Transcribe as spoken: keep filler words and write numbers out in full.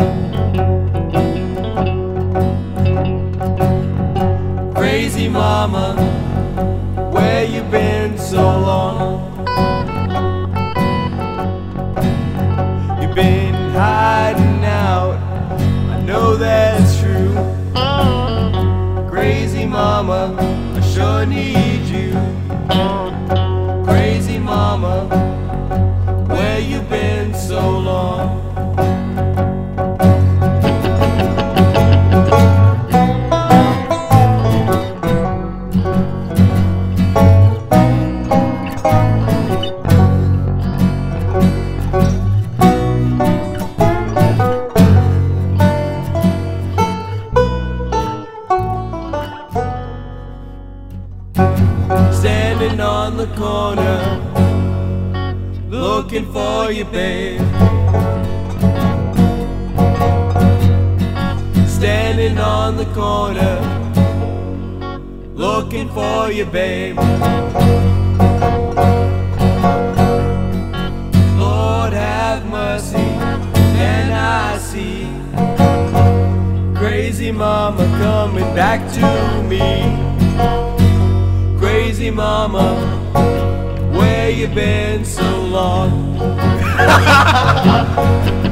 Crazy mama, where you been so long? You've been hiding out, I know that's true. Crazy mama, I sure need you. Crazy mama, where you been so long? Standing on the corner, looking for you, babe. Standing on the corner, looking for you, babe. Lord have mercy, can I see crazy mama coming back to me? Crazy mama, where you been so long?